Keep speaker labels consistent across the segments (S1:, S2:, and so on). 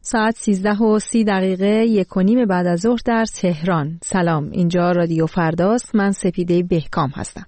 S1: ساعت 13:30 1:30 بعد از ظهر در تهران. سلام، اینجا رادیو فرداست. من سپیده بهکام هستم.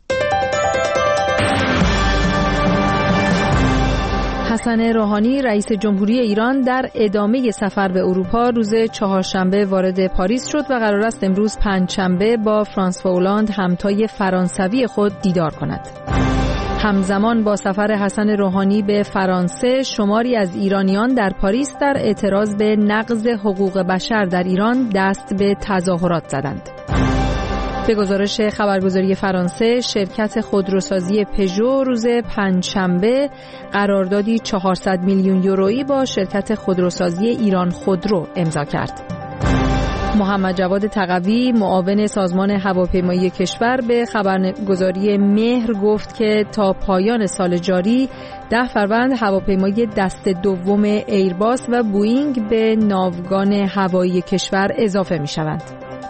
S1: حسن روحانی رئیس جمهوری ایران در ادامه سفر به اروپا روز چهارشنبه وارد پاریس شد و قرار است امروز پنجشنبه با فرانسوا هولند همتای فرانسوی خود دیدار کند. همزمان با سفر حسن روحانی به فرانسه، شماری از ایرانیان در پاریس در اعتراض به نقض حقوق بشر در ایران دست به تظاهرات زدند. به گزارش خبرگزاری فرانسه، شرکت خودروسازی پژو روز پنجشنبه قراردادی 400 میلیون یورویی با شرکت خودروسازی ایران خودرو امضا کرد. محمد جواد تقوی، معاون سازمان هواپیمایی کشور، به خبرگزاری مهر گفت که تا پایان سال جاری 10 فروند هواپیمای دست دوم ایرباس و بوئینگ به ناوگان هوایی کشور اضافه می‌شوند.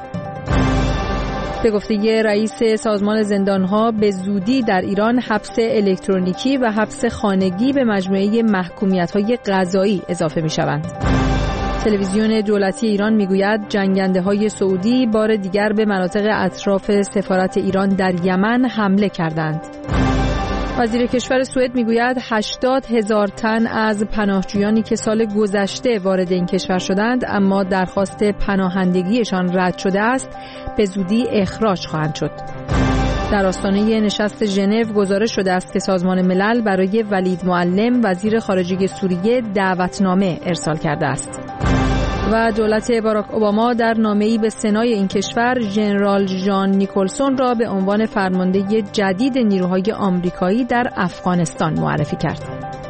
S1: به گفته رئیس سازمان زندانها، به زودی در ایران حبس الکترونیکی و حبس خانگی به مجموعه محکومیت‌های قضایی اضافه می‌شوند. تلویزیون دولتی ایران میگوید جنگنده‌های سعودی بار دیگر به مناطق اطراف سفارت ایران در یمن حمله کردند. وزیر کشور سوئد میگوید 80,000 تن از پناهجویانی که سال گذشته وارد این کشور شدند اما درخواست پناهندگیشان رد شده است، به زودی اخراج خواهند شد. در آستانه نشست ژنو گزارش شده است که سازمان ملل برای ولید معلم، وزیر خارجه سوریه، دعوتنامه ارسال کرده است. و دولت باراک اوباما در نامه‌ای به سنای این کشور ژنرال ژان نیکلسون را به عنوان فرمانده جدید نیروهای آمریکایی در افغانستان معرفی کرد.